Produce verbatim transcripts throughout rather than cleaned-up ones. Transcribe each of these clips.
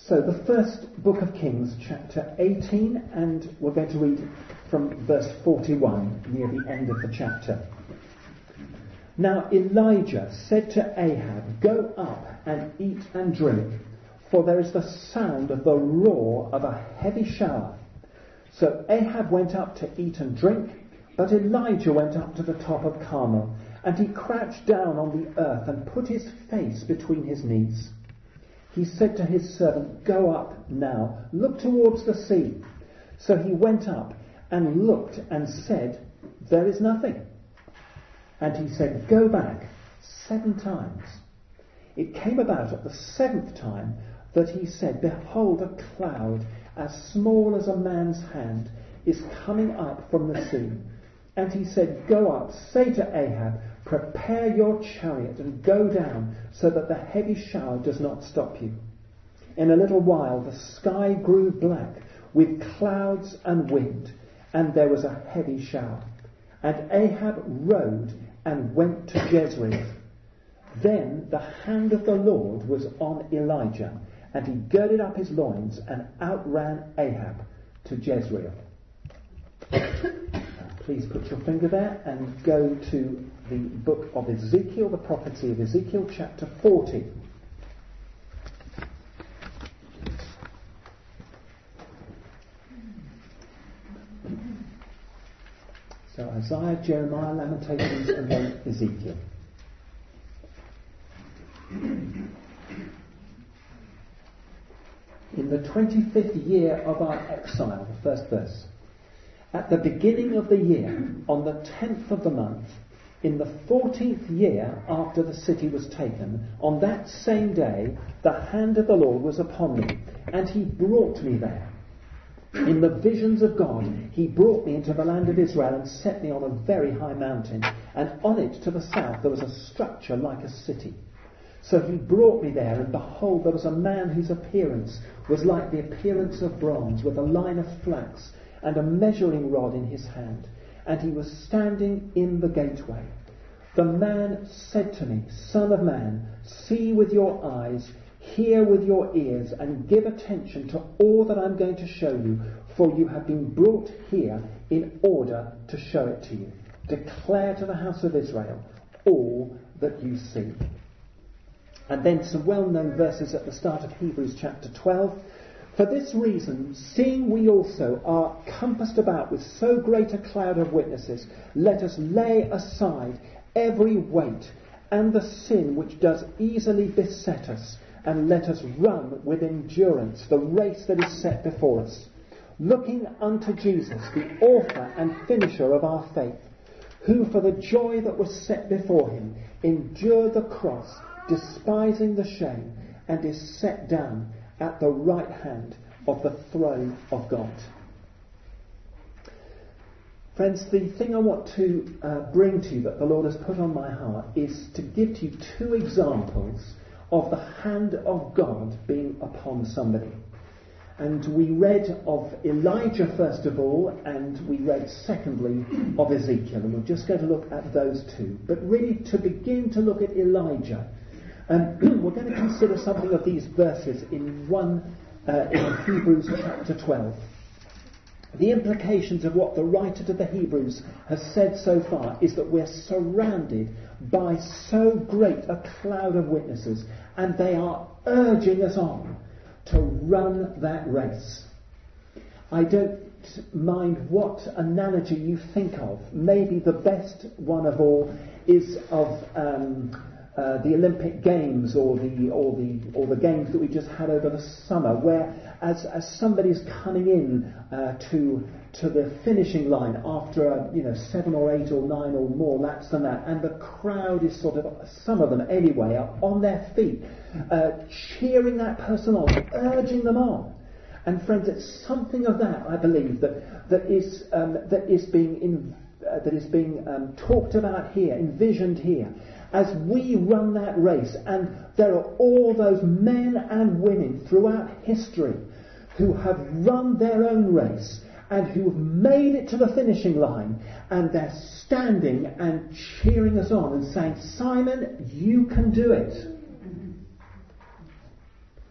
So the first book of Kings, chapter eighteen, and we're going to read from verse forty-one, near the end of the chapter. Now Elijah said to Ahab, "Go up and eat and drink, for there is the sound of the roar of a heavy shower." So Ahab went up to eat and drink, but Elijah went up to the top of Carmel, and he crouched down on the earth and put his face between his knees. He said to his servant, "Go up now, look towards the sea." So he went up and looked and said, "There is nothing." And he said, "Go back seven times." It came about at the seventh time that he said, "Behold, a cloud as small as a man's hand is coming up from the sea." And he said, "Go up, say to Ahab, prepare your chariot and go down, so that the heavy shower does not stop you." In a little while the sky grew black with clouds and wind, and there was a heavy shower. And Ahab rode and went to Jezreel. Then the hand of the Lord was on Elijah, and he girded up his loins and outran Ahab to Jezreel. Please put your finger there and go to the book of Ezekiel, the prophecy of Ezekiel, chapter forty. So Isaiah, Jeremiah, Lamentations, and then Ezekiel. In the twenty-fifth year of our exile, the first verse. At the beginning of the year, on the tenth of the month, in the fourteenth year after the city was taken, on that same day, the hand of the Lord was upon me, and he brought me there. In the visions of God, he brought me into the land of Israel and set me on a very high mountain, and on it to the south there was a structure like a city. So he brought me there, and behold, there was a man whose appearance was like the appearance of bronze, with a line of flax, and a measuring rod in his hand, and he was standing in the gateway. The man said to me, "Son of man, see with your eyes, hear with your ears, and give attention to all that I'm going to show you, for you have been brought here in order to show it to you. Declare to the house of Israel all that you see." And then some well-known verses at the start of Hebrews chapter twelve. "For this reason, seeing we also are compassed about with so great a cloud of witnesses, let us lay aside every weight and the sin which does easily beset us, and let us run with endurance the race that is set before us, looking unto Jesus, the author and finisher of our faith, who for the joy that was set before him endured the cross, despising the shame, and is set down at the right hand of the throne of God." Friends, the thing I want to uh, bring to you that the Lord has put on my heart is to give to you two examples of the hand of God being upon somebody. And we read of Elijah first of all, and we read secondly of Ezekiel, and we're just going to look at those two. But really, to begin to look at Elijah, Um, we're going to consider something of these verses in one uh, in Hebrews chapter twelve. The implications of what the writer to the Hebrews has said so far is that we're surrounded by so great a cloud of witnesses, and they are urging us on to run that race. I don't mind what analogy you think of. Maybe the best one of all is of Um, Uh, the Olympic Games, or the or the or the games that we just had over the summer, where as as somebody's coming in uh, to to the finishing line after uh, you know seven or eight or nine or more laps than that, and the crowd is sort of, some of them anyway, are on their feet, uh, cheering that person on, urging them on. And friends, it's something of that, I believe, that that is um, that is being in, uh, that is being um, talked about here, envisioned here, as we run that race. And there are all those men and women throughout history who have run their own race and who have made it to the finishing line, and they're standing and cheering us on and saying, "Simon, you can do it."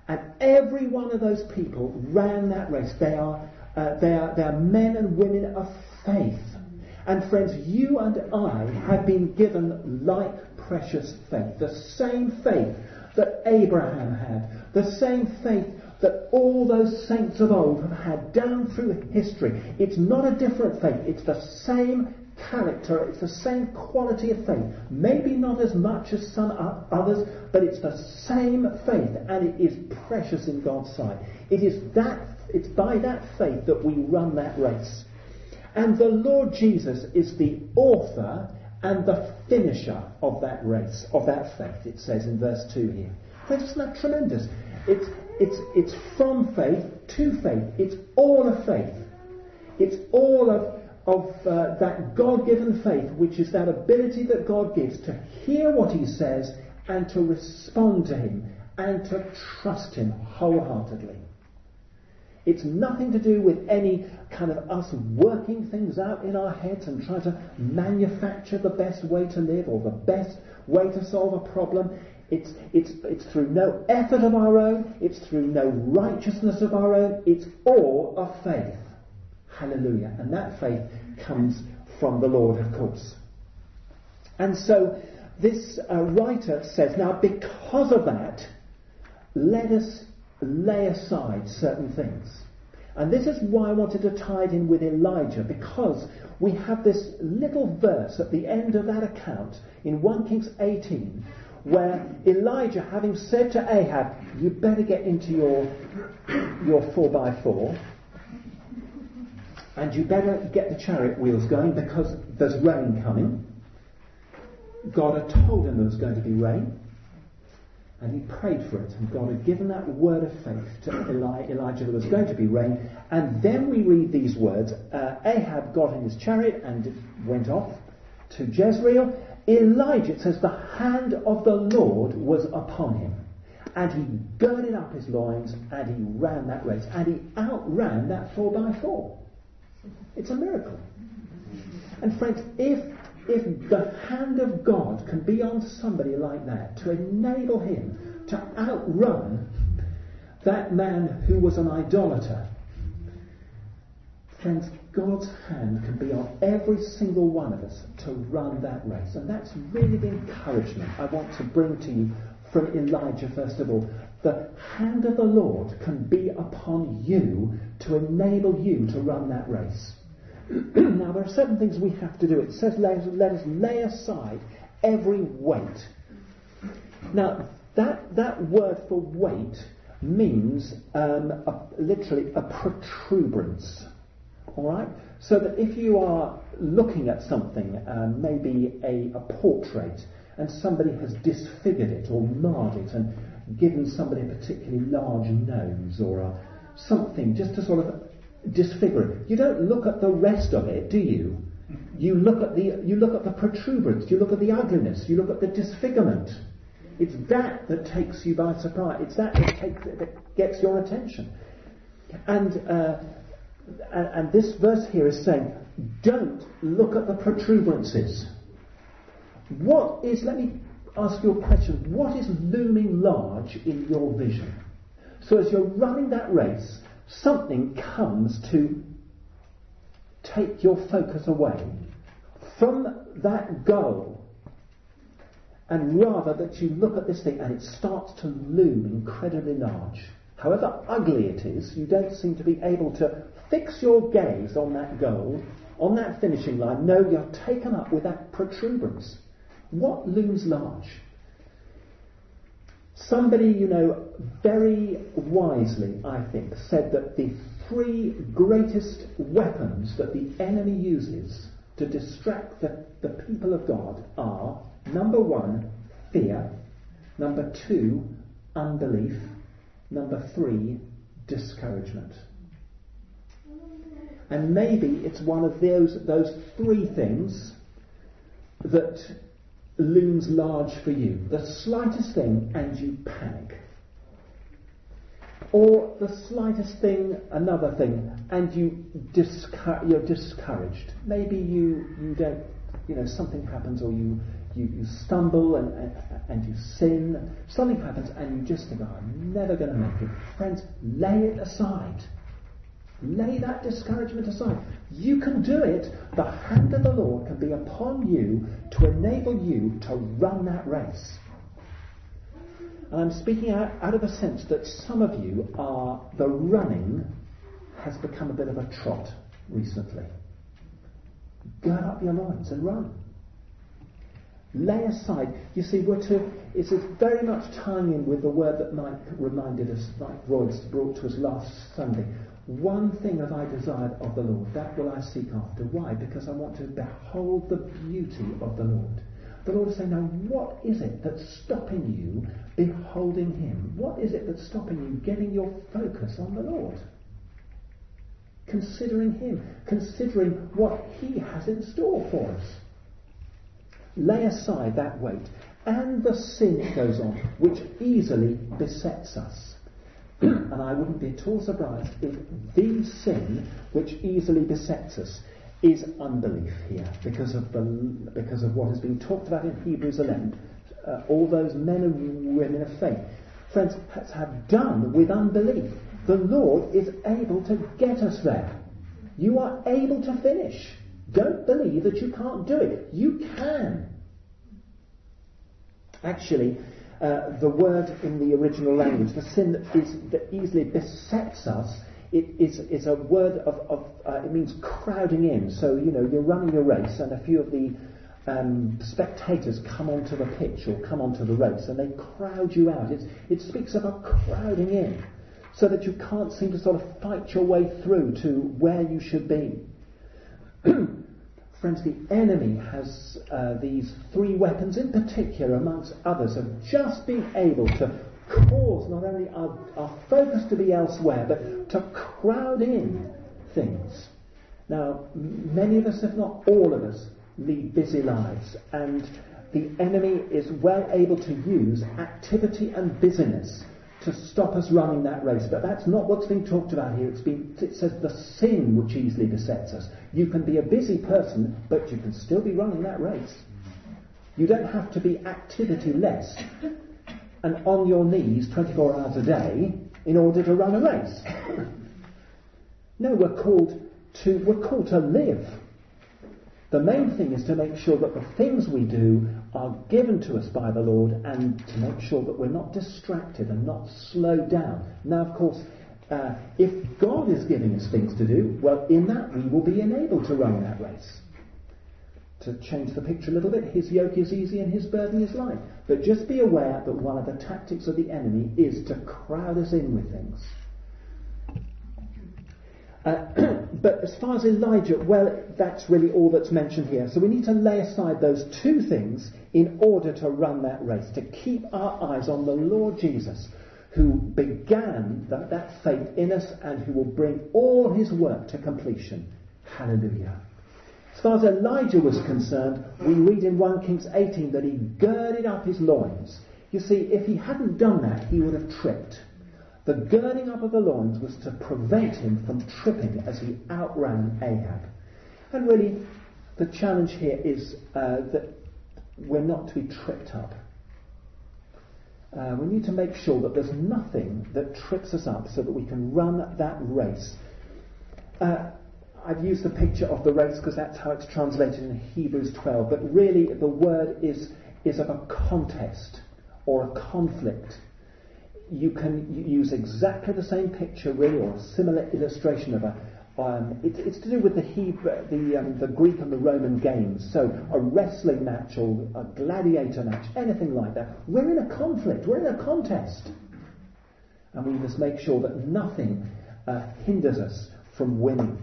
And every one of those people ran that race. They are, uh, they are, they are men and women of faith. And friends, you and I have been given like precious faith. The same faith that Abraham had. The same faith that all those saints of old have had down through history. It's not a different faith. It's the same character. It's the same quality of faith. Maybe not as much as some others, but it's the same faith, and it is precious in God's sight. It is that, it's by that faith that we run that race. And the Lord Jesus is the author and the finisher of that race, of that faith, it says in verse two here. Friends, isn't that tremendous? It's, it's, it's from faith to faith. It's all of faith. It's all of, of uh, that God-given faith, which is that ability that God gives to hear what he says and to respond to him and to trust him wholeheartedly. It's nothing to do with any kind of us working things out in our heads and trying to manufacture the best way to live or the best way to solve a problem. It's, it's, it's through no effort of our own. It's through no righteousness of our own. It's all of faith. Hallelujah. And that faith comes from the Lord, of course. And so this uh, writer says, now because of that, let us lay aside certain things. And this is why I wanted to tie it in with Elijah, because we have this little verse at the end of that account in First Kings eighteen, where Elijah, having said to Ahab, you better get into your your four by four, and you better get the chariot wheels going because there's rain coming. God had told him there was going to be rain. And he prayed for it, and God had given that word of faith to Eli- Elijah there was going to be rain. And then we read these words, uh, Ahab got in his chariot and went off to Jezreel. Elijah, it says, the hand of the Lord was upon him, and he girded up his loins, and he ran that race, and he outran that four by four. It's a miracle. And friends, if If the hand of God can be on somebody like that to enable him to outrun that man who was an idolater, friends, God's hand can be on every single one of us to run that race. And that's really the encouragement I want to bring to you from Elijah first of all. The hand of the Lord can be upon you to enable you to run that race. Now, there are certain things we have to do. It says, let us, let us lay aside every weight. Now, that, that word for weight means um, a, literally a protuberance. All right? So that if you are looking at something, um, maybe a, a portrait, and somebody has disfigured it or marred it and given somebody a particularly large nose or a, something just to sort of disfigure it. You don't look at the rest of it, do you? You look at the you look at the protuberance, you look at the ugliness, you look at the disfigurement. It's that that takes you by surprise. It's that that, takes, that gets your attention. And, uh, and and this verse here is saying, don't look at the protuberances. What is? Let me ask you a question. What is looming large in your vision? So as you're running that race, something comes to take your focus away from that goal, and rather that you look at this thing and it starts to loom incredibly large. However ugly it is, you don't seem to be able to fix your gaze on that goal, on that finishing line. No, you're taken up with that protuberance. What looms large? Somebody, you know, very wisely, I think, said that the three greatest weapons that the enemy uses to distract the, the people of God are, number one, fear, number two, unbelief, number three, discouragement. And maybe it's one of those, those three things that looms large for you. The slightest thing and you panic. Or the slightest thing, another thing, and you discour- you're discouraged. Maybe you, you don't, you know, something happens or you, you, you stumble and, and, and you sin, something happens and you just think, oh, I'm never going to make it. Friends, lay it aside. Lay that discouragement aside. You can do it. The hand of the Lord can be upon you to enable you to run that race. And I'm speaking out, out of a sense that some of you are, the running has become a bit of a trot recently. Gird up your loins and run. Lay aside. You see, we're to, it's very much tying in with the word that Mike reminded us, Mike Royds brought to us last Sunday. One thing have I desired of the Lord, that will I seek after. Why? Because I want to behold the beauty of the Lord. The Lord is saying, now what is it that's stopping you beholding Him? What is it that's stopping you getting your focus on the Lord? Considering Him, considering what He has in store for us. Lay aside that weight and the sin, it goes on, which easily besets us. And I wouldn't be at all surprised if the sin which easily besets us is unbelief here, because of the because of what has been talked about in Hebrews eleven. Uh, all those men and women of faith, friends, have done with unbelief. The Lord is able to get us there. You are able to finish. Don't believe that you can't do it. You can. Actually, uh, the word in the original language, the sin that, is, that easily besets us, it is, is a word of, of uh, it means crowding in. So, you know, you're running a race and a few of the um, spectators come onto the pitch or come onto the race and they crowd you out. It's, it speaks of a crowding in so that you can't seem to sort of fight your way through to where you should be. Friends, the enemy has uh, these three weapons in particular, amongst others, of just being able to cause not only our, our focus to be elsewhere, but to crowd in things. Now, many of us, if not all of us, lead busy lives, and the enemy is well able to use activity and busyness to stop us running that race. But that's not what's being talked about here. It's been, it says the sin which easily besets us. You can be a busy person, but you can still be running that race. You don't have to be activity-less and on your knees twenty-four hours a day in order to run a race. No, we're called to, we're called to live. The main thing is to make sure that the things we do are given to us by the Lord, and to make sure that we're not distracted and not slowed down. Now, of course, uh, if God is giving us things to do, well, in that we will be enabled to run that race. To change the picture a little bit, His yoke is easy and His burden is light. But just be aware that one of the tactics of the enemy is to crowd us in with things. Uh, but as far as Elijah, well, that's really all that's mentioned here. So we need to lay aside those two things in order to run that race, to keep our eyes on the Lord Jesus, who began that, that faith in us and who will bring all His work to completion. Hallelujah. As far as Elijah was concerned, we read in First Kings eighteen that he girded up his loins. You see, if he hadn't done that, he would have tripped. The girding up of the loins was to prevent him from tripping as he outran Ahab. And really, the challenge here is uh, that we're not to be tripped up. Uh, we need to make sure that there's nothing that trips us up so that we can run that race. Uh, I've used the picture of the race because that's how it's translated in Hebrews twelve, but really the word is, is of a contest or a conflict. You can use exactly the same picture, really, or a similar illustration of a. Um, it, it's to do with the Hebrew, the um, the Greek and the Roman games. So a wrestling match or a gladiator match, anything like that. We're in a conflict. We're in a contest, and we must make sure that nothing uh, hinders us from winning.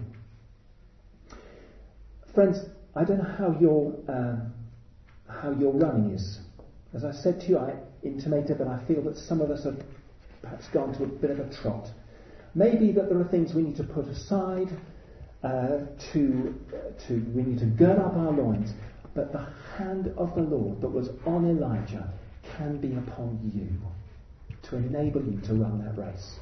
Friends, I don't know how your uh, how your running is. As I said to you, I intimated that I feel that some of us have perhaps gone to a bit of a trot. Maybe that there are things we need to put aside, uh, to, uh, to we need to gird up our loins, but the hand of the Lord that was on Elijah can be upon you to enable you to run that race.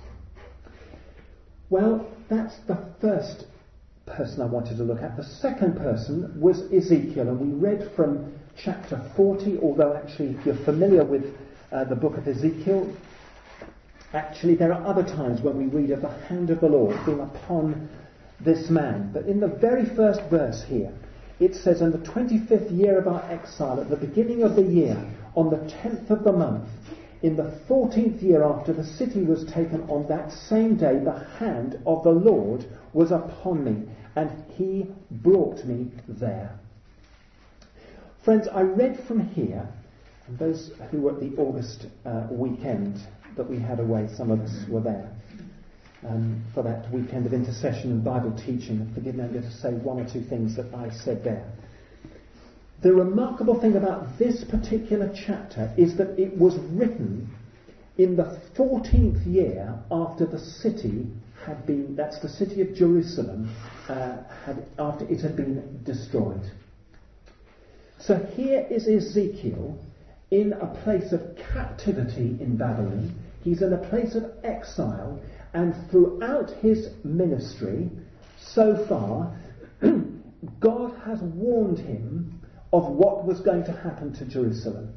Well, that's the first person I wanted to look at. The second person was Ezekiel, and we read from chapter forty, although actually if you're familiar with uh, the book of Ezekiel, actually there are other times when we read of the hand of the Lord being upon this man. But in the very first verse here, it says, in the twenty-fifth year of our exile, at the beginning of the year, on the tenth of the month, in the fourteenth year after the city was taken, on that same day the hand of the Lord was upon me, and he brought me there. Friends, I read from here, and those who were at the August uh, weekend that we had away, some of us were there, um, for that weekend of intercession and Bible teaching. Forgive me, I'm going to say one or two things that I said there. The remarkable thing about this particular chapter is that it was written in the fourteenth year after the city had been, that's the city of Jerusalem, uh, had, after it had been destroyed. So here is Ezekiel in a place of captivity in Babylon. He's in a place of exile, and throughout his ministry so far, God has warned him of what was going to happen to Jerusalem.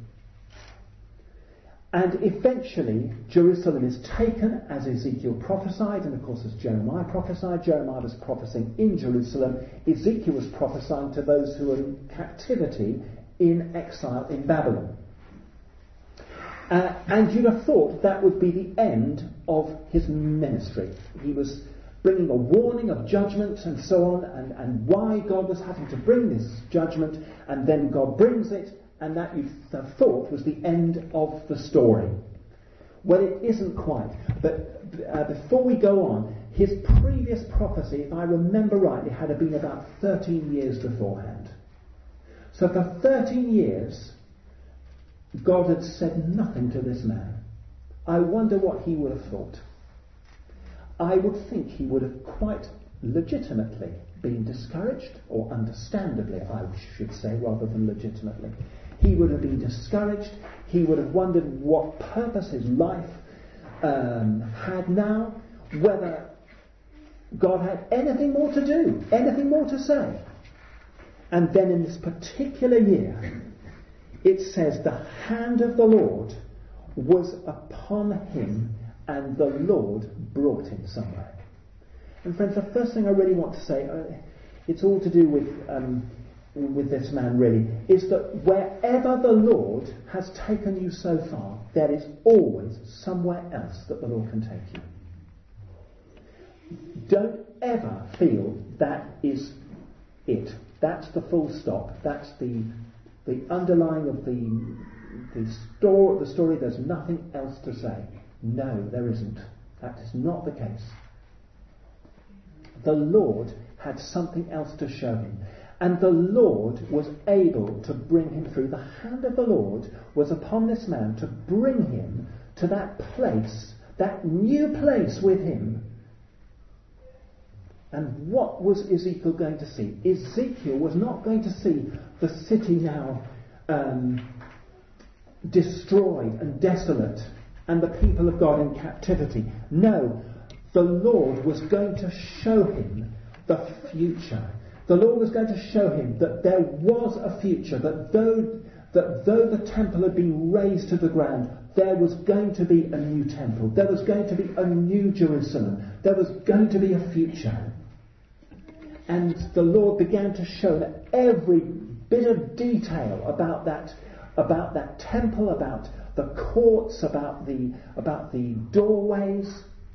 And eventually Jerusalem is taken as Ezekiel prophesied, and of course as Jeremiah prophesied. Jeremiah was prophesying in Jerusalem. Ezekiel was prophesying to those who were in captivity in exile in Babylon. Uh, and you'd have thought that would be the end of his ministry. He was bringing a warning of judgment and so on, and, and why God was having to bring this judgment, and then God brings it, and that you'd have thought was the end of the story. Well, it isn't quite. But uh, before we go on, his previous prophecy, if I remember rightly, had been about thirteen years beforehand. So for thirteen years, God had said nothing to this man. I wonder what he would have thought. I would think he would have quite legitimately been discouraged, or understandably, I should say, rather than legitimately. He would have been discouraged. He would have wondered what purpose his life um, had now, whether God had anything more to do, anything more to say. And then in this particular year, it says the hand of the Lord was upon him, and the Lord brought him somewhere. And friends, the first thing I really want to say, uh, it's all to do with um, with this man really, is that wherever the Lord has taken you so far, there is always somewhere else that the Lord can take you. Don't ever feel that is it. That's the full stop. That's the the underlying of the the story. The story. There's nothing else to say. No, there isn't. That is not the case. The Lord had something else to show him. And the Lord was able to bring him through. The hand of the Lord was upon this man to bring him to that place, that new place with him. And what was Ezekiel going to see? Ezekiel was not going to see the city now um, destroyed and desolate, and the people of God in captivity. No, the Lord was going to show him the future. The Lord was going to show him that there was a future, that though, that though the temple had been razed to the ground, there was going to be a new temple. There was going to be a new Jerusalem. There was going to be a future. And the Lord began to show that every bit of detail about that, about that temple, about the courts, about the about the doorways.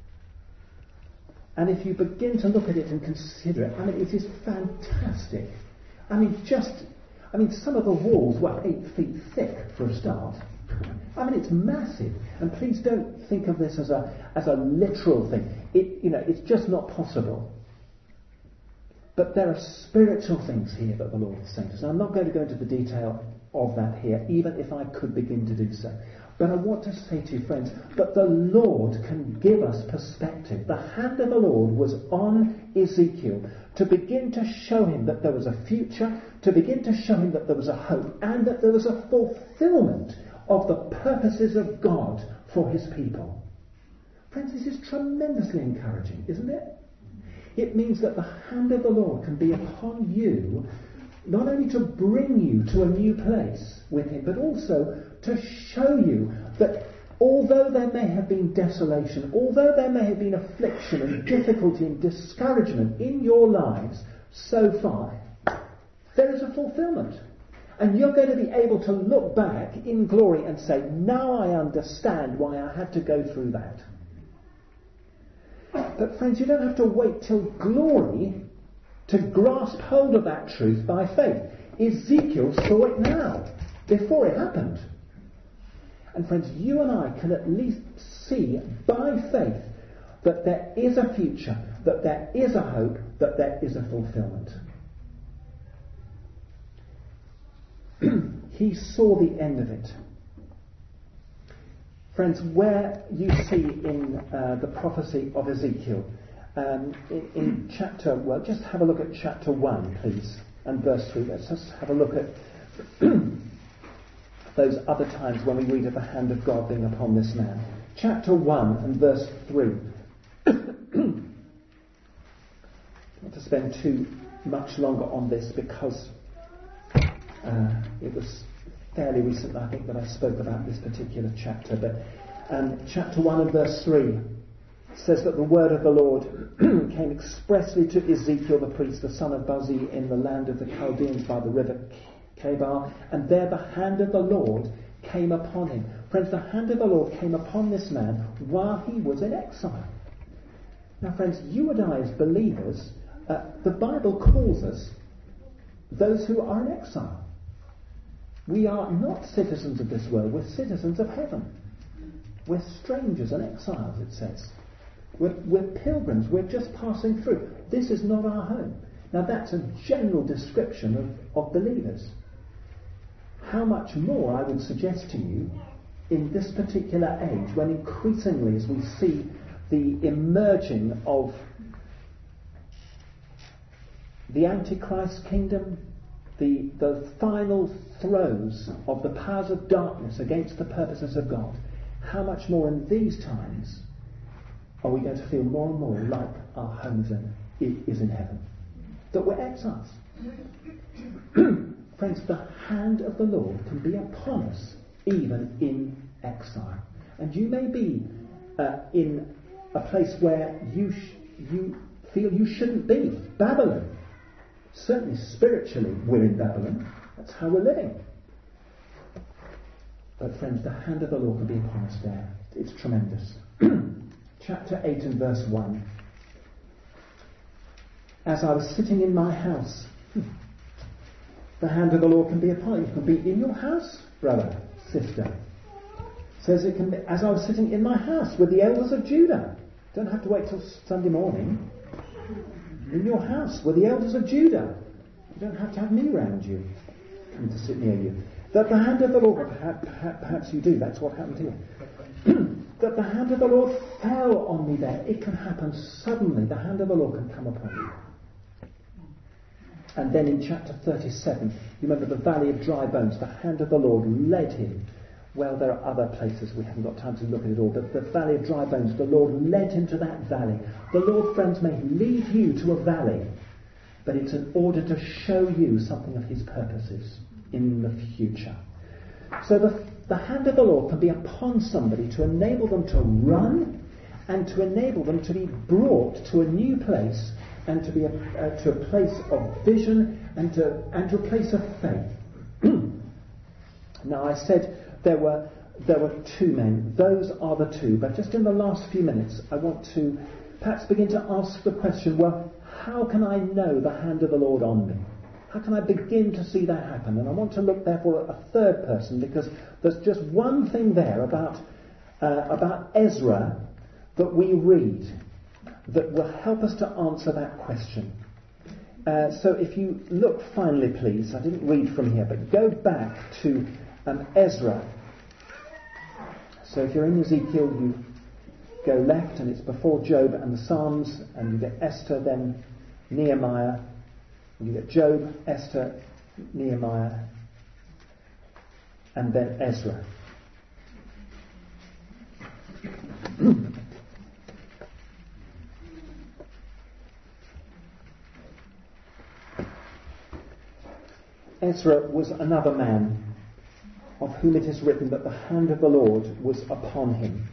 And if you begin to look at it and consider it, I mean, it is fantastic. I mean, just, I mean, some of the walls were eight feet thick for a start. I mean, it's massive. And please don't think of this as a as a literal thing. It, you know, it's just not possible. But there are spiritual things here that the Lord is saying to us. And I'm not going to go into the detail of that here, even if I could begin to do so. But I want to say to you, friends, that the Lord can give us perspective. The hand of the Lord was on Ezekiel to begin to show him that there was a future, to begin to show him that there was a hope, and that there was a fulfillment of the purposes of God for his people. Friends, this is tremendously encouraging, isn't it? It means that the hand of the Lord can be upon you not only to bring you to a new place with him, but also to show you that although there may have been desolation, although there may have been affliction and difficulty and discouragement in your lives so far, there is a fulfillment. And you're going to be able to look back in glory and say, now I understand why I had to go through that. But friends, you don't have to wait till glory to grasp hold of that truth by faith. Ezekiel saw it now, before it happened. And friends, you and I can at least see by faith that there is a future, that there is a hope, that there is a fulfillment. He saw the end of it. Friends, where you see in uh, the prophecy of Ezekiel, um, in, in chapter, well, just have a look at chapter one, please, and verse three. Let's just have a look at those other times when we read of the hand of God being upon this man. Chapter one and verse three. Not to spend too much longer on this because uh, it was fairly recent, I think, that I spoke about this particular chapter. But um, chapter one and verse three says that the word of the Lord came expressly to Ezekiel the priest, the son of Buzi, in the land of the Chaldeans by the river Kebar, and there the hand of the Lord came upon him. Friends, the hand of the Lord came upon this man while he was in exile. Now, friends, you and I as believers, uh, the Bible calls us those who are in exile. We are not citizens of this world, we're citizens of heaven. We're strangers and exiles, it says. We're, we're pilgrims, we're just passing through. This is not our home. Now that's a general description of, of believers. How much more, I would suggest to you, in this particular age, when increasingly as we see the emerging of the Antichrist kingdom, the, the final throes of the powers of darkness against the purposes of God, how much more in these times are we going to feel more and more like our home is in, is in heaven? That we're exiles. Friends, the hand of the Lord can be upon us even in exile. And you may be uh, in a place where you sh- you feel you shouldn't be. Babylon. Certainly spiritually we're in Babylon. That's how we're living. But friends, the hand of the Lord can be upon us there. It's tremendous. Chapter eight and verse one. As I was sitting in my house, the hand of the Lord can be upon you. It can be in your house, brother, sister. It says it can be, as I was sitting in my house with the elders of Judah. Don't have to wait till Sunday morning. In your house with the elders of Judah. You don't have to have me round you, come to sit near you. That the hand of the Lord, perhaps, perhaps you do, that's what happened here. That the hand of the Lord fell on me there. It can happen suddenly. The hand of the Lord can come upon you. And then in chapter thirty-seven, you remember the valley of dry bones. The hand of the Lord led him. Well, there are other places, we haven't got time to look at it all, but the valley of dry bones, the Lord led him to that valley. The Lord, friends, may lead you to a valley, but it's in order to show you something of his purposes in the future. So the, the hand of the Lord can be upon somebody to enable them to run and to enable them to be brought to a new place and to be a, uh, to a place of vision and to, and to a place of faith. Now I said there were there were two men. Those are the two. But just in the last few minutes, I want to perhaps begin to ask the question, well, how can I know the hand of the Lord on me? How can I begin to see that happen? And I want to look therefore at a third person, because there's just one thing there about uh, about Ezra that we read that will help us to answer that question. Uh, so if you look finally, please, I didn't read from here, but go back to um, Ezra. So if you're in Ezekiel, you go left and it's before Job and the Psalms, and you get Esther, then Nehemiah, you get Job, Esther, Nehemiah, and then Ezra. Ezra was another man of whom it is written that the hand of the Lord was upon him.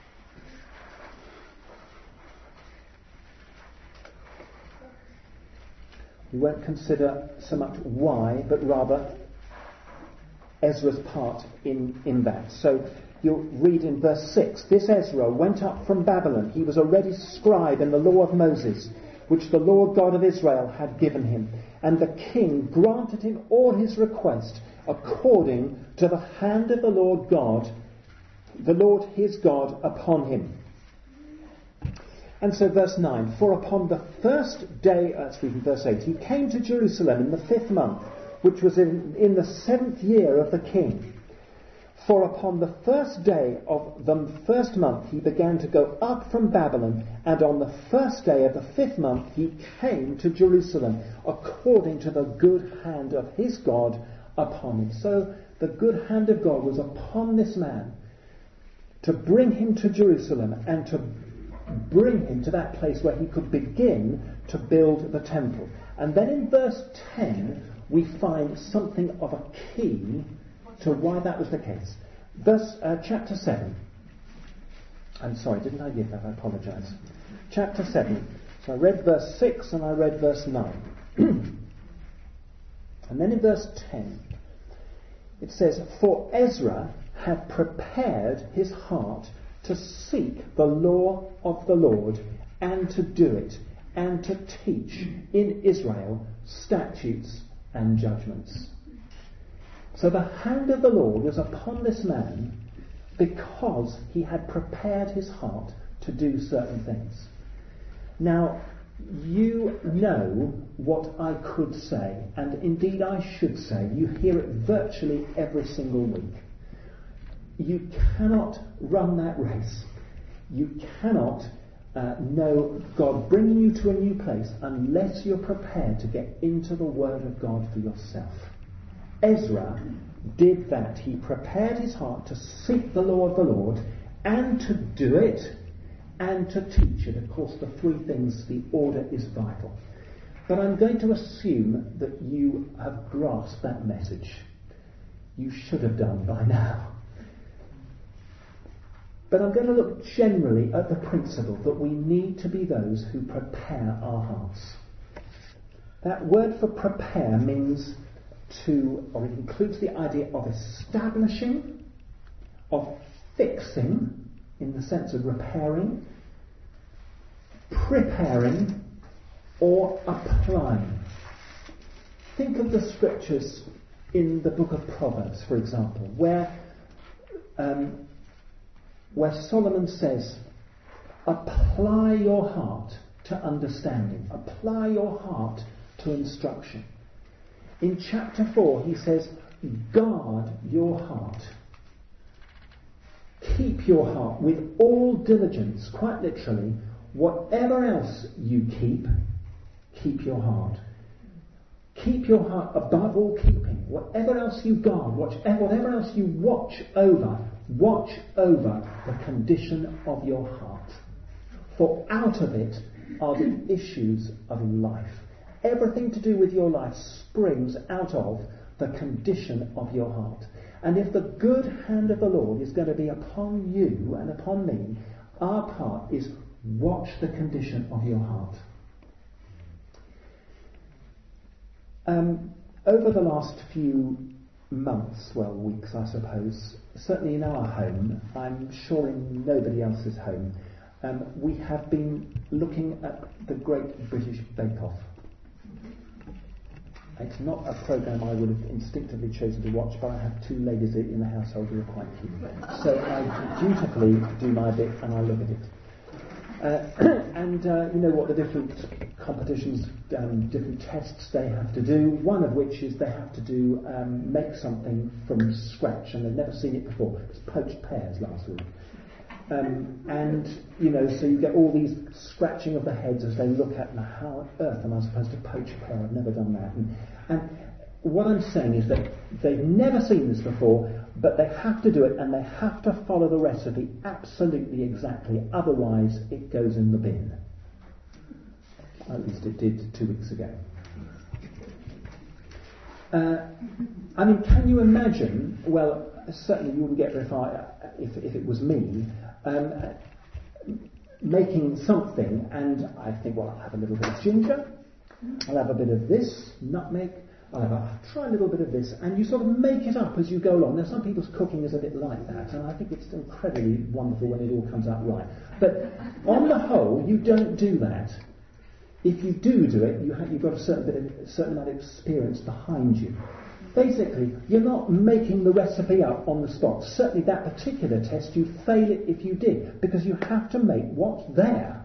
We won't consider so much why, but rather Ezra's part in, in that. So you'll read in verse six, "This Ezra went up from Babylon. He was a ready scribe in the law of Moses, which the Lord God of Israel had given him. And the king granted him all his request according to the hand of the Lord God, the Lord his God upon him." And so verse nine, "For upon the first day," uh, let's read in verse eight, "he came to Jerusalem in the fifth month, which was in, in the seventh year of the king. For upon the first day of the first month he began to go up from Babylon, and on the first day of the fifth month he came to Jerusalem, according to the good hand of his God upon him." So the good hand of God was upon this man to bring him to Jerusalem and to bring him to that place where he could begin to build the temple. And then in verse ten we find something of a key to why that was the case. Verse uh, chapter seven. I'm sorry, didn't I give that? I apologise. Chapter seven. So I read verse six and I read verse nine. And then in verse ten it says, "For Ezra had prepared his heart to seek the law of the Lord and to do it, and to teach in Israel statutes and judgments." So the hand of the Lord was upon this man because he had prepared his heart to do certain things. Now, you know what I could say, and indeed I should say. You hear it virtually every single week. You cannot run that race. You cannot uh, know God bringing you to a new place unless you're prepared to get into the Word of God for yourself. Ezra did that. He prepared his heart to seek the law of the Lord and to do it and to teach it. Of course, the three things, the order is vital. But I'm going to assume that you have grasped that message. You should have done by now. But I'm going to look generally at the principle that we need to be those who prepare our hearts. That word for prepare means to, or it includes the idea of establishing, of fixing, in the sense of repairing, preparing, or applying. Think of the scriptures in the book of Proverbs, for example, where um, where Solomon says, "Apply your heart to understanding, apply your heart to instruction." In chapter four, he says, "Guard your heart. Keep your heart with all diligence." Quite literally, whatever else you keep, keep your heart. Keep your heart above all keeping. Whatever else you guard, whatever else you watch over, watch over the condition of your heart. For out of it are the issues of life. Everything to do with your life springs out of the condition of your heart. And if the good hand of the Lord is going to be upon you and upon me, our part is watch the condition of your heart. Um, over the last few months, well, weeks, I suppose, certainly in our home, I'm sure in nobody else's home, um, we have been looking at the Great British Bake Off. It's not a programme I would have instinctively chosen to watch, but I have two ladies in the household who are quite cute. So I dutifully do my bit and I look at it. Uh, and uh, you know what the different competitions, um, different tests they have to do, one of which is they have to do um, make something from scratch, and they've never seen it before. It was poached pears last week. Um, and, you know, so you get all these scratching of the heads as they look at, how on earth am I supposed to poach a pear? I've never done that. And, and what I'm saying is that they've never seen this before, but they have to do it, and they have to follow the recipe absolutely exactly, otherwise it goes in the bin. At least it did two weeks ago. Uh, I mean, can you imagine, well, certainly you wouldn't get very far if, if it was me, um, making something, and I think, well, I'll have a little bit of ginger, I'll have a bit of this, nutmeg, I'll have a, try a little bit of this, and you sort of make it up as you go along. Now, some people's cooking is a bit like that, and I think it's incredibly wonderful when it all comes out right. But on the whole, you don't do that. If you do do it, you have, you've got a certain bit of, a certain amount of experience behind you. Basically, you're not making the recipe up on the spot. Certainly that particular test, you'd fail it if you did, because you have to make what's there.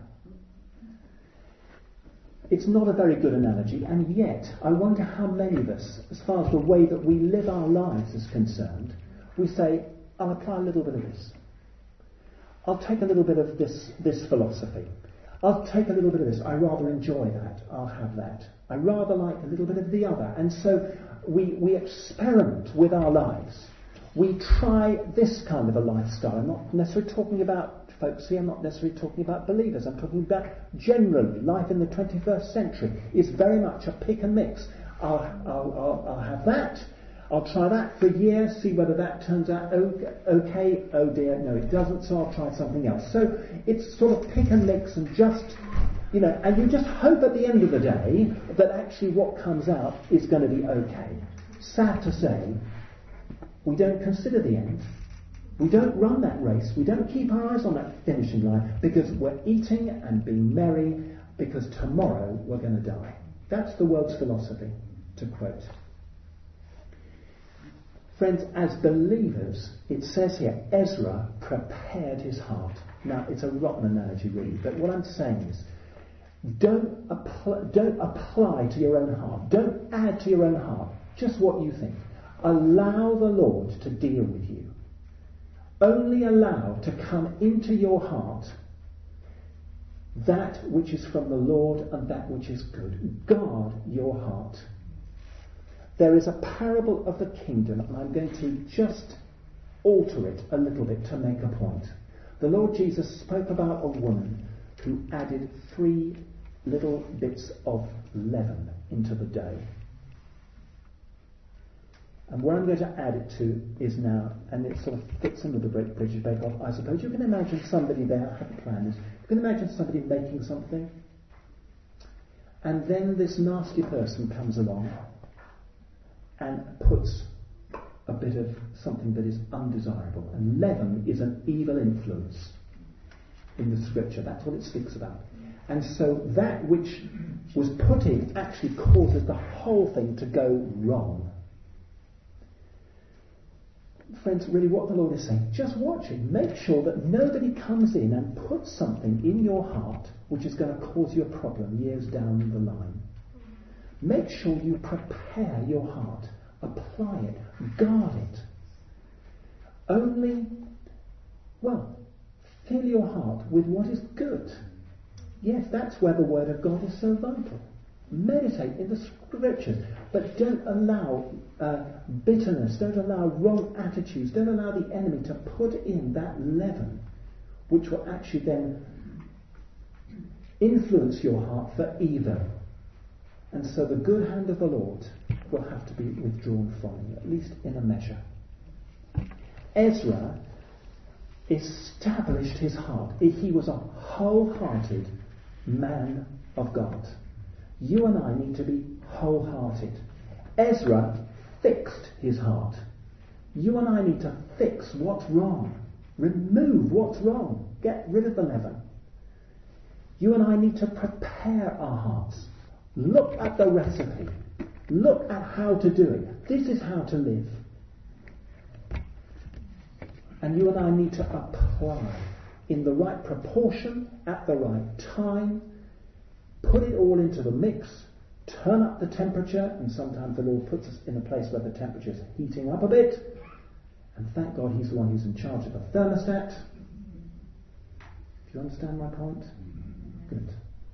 It's not a very good analogy, and yet I wonder how many of us, as far as the way that we live our lives is concerned, we say, I'll apply a little bit of this. I'll take a little bit of this, this philosophy. I'll take a little bit of this. I rather enjoy that. I'll have that. I rather like a little bit of the other. And so we, we experiment with our lives. We try this kind of a lifestyle. I'm not necessarily talking about folks here. I'm not necessarily talking about believers. I'm talking about generally life in the twenty-first century is very much a pick and mix. I'll, I'll, I'll, I'll have that. I'll try that for a year, see whether that turns out okay. Oh dear, no it doesn't, so I'll try something else. So it's sort of pick and mix and just, you know, and you just hope at the end of the day that actually what comes out is going to be okay. Sad to say, we don't consider the end. We don't run that race. We don't keep our eyes on that finishing line because we're eating and being merry because tomorrow we're going to die. That's the world's philosophy, to quote. Friends, as believers, it says here, Ezra prepared his heart. Now, it's a rotten analogy, really, but what I'm saying is, don't, apply, don't apply to your own heart. Don't add to your own heart just what you think. Allow the Lord to deal with you. Only allow to come into your heart that which is from the Lord and that which is good. Guard your heart. There is a parable of the kingdom, and I'm going to just alter it a little bit to make a point. The Lord Jesus spoke about a woman who added three little bits of leaven into the dough. And where I'm going to add it to is now, and it sort of fits into the British Bake Off, I suppose. You can imagine somebody there, I haven't planned this, you can imagine somebody making something, and then this nasty person comes along and puts a bit of something that is undesirable. And leaven is an evil influence in the scripture. That's what it speaks about. And so that which was put in actually causes the whole thing to go wrong. Friends, really what the Lord is saying, just watch it. Make sure that nobody comes in and puts something in your heart which is going to cause you a problem years down the line. Make sure you prepare your heart, apply it, guard it. Only, well, fill your heart with what is good. Yes, that's where the Word of God is so vital. Meditate in the Scriptures, but don't allow uh, bitterness, don't allow wrong attitudes, don't allow the enemy to put in that leaven, which will actually then influence your heart for evil. And so the good hand of the Lord will have to be withdrawn from you, at least in a measure. Ezra established his heart. He was a wholehearted man of God. You and I need to be wholehearted. Ezra fixed his heart. You and I need to fix what's wrong. Remove what's wrong. Get rid of the leaven. You and I need to prepare our hearts. Look at the recipe. Look at how to do it. This is how to live. And you and I need to apply in the right proportion, at the right time, put it all into the mix, turn up the temperature, and sometimes the Lord puts us in a place where the temperature is heating up a bit, and thank God He's the one who's in charge of the thermostat. Do you understand my point? Good.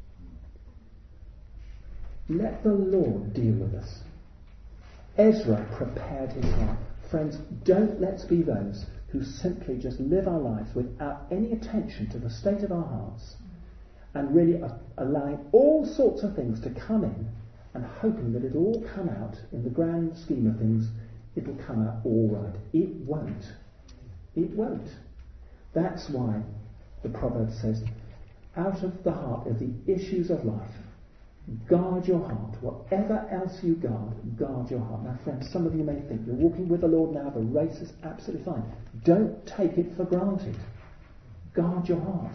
Let the Lord deal with us. Ezra prepared his heart. Friends, don't let's be those who simply just live our lives without any attention to the state of our hearts and really allowing all sorts of things to come in and hoping that it'll all come out, in the grand scheme of things, it'll come out all right. It won't. It won't. That's why the proverb says, out of the heart of the issues of life, guard your heart. Whatever else you guard, guard your heart. Now friends, some of you may think you're walking with the Lord now, the race is absolutely fine. Don't take it for granted. Guard your heart.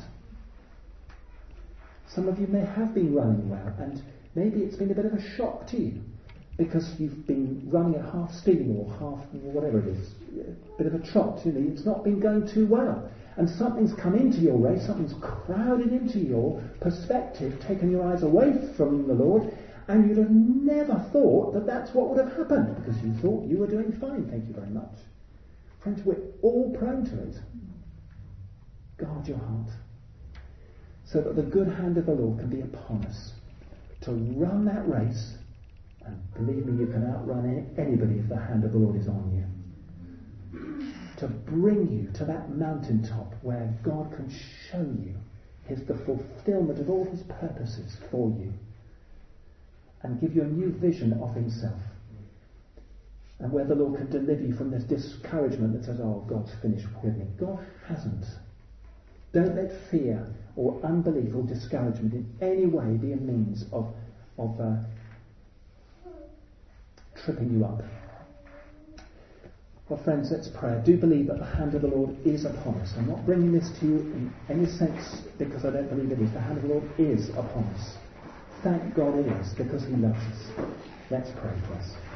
Some of you may have been running well, and maybe it's been a bit of a shock to you because you've been running at half steam or half whatever it is, a bit of a trot. You know, it's not been going too well, and something's come into your race, something's crowded into your perspective, taken your eyes away from the Lord, and you'd have never thought that that's what would have happened because you thought you were doing fine. Thank you very much, friends. We're all prone to it. Guard your heart, so that the good hand of the Lord can be upon us to run that race. And believe me, you can outrun anybody if the hand of the Lord is on you. To bring you to that mountaintop where God can show you his, the fulfillment of all his purposes for you, and give you a new vision of himself. And where the Lord can deliver you from this discouragement that says, oh, God's finished with me. God hasn't. Don't let fear or unbelief or discouragement in any way be a means of, of uh, tripping you up. Well, friends, let's pray. I do believe that the hand of the Lord is upon us. I'm not bringing this to you in any sense because I don't believe it is. The hand of the Lord is upon us. Thank God it is, because he loves us. Let's pray for us.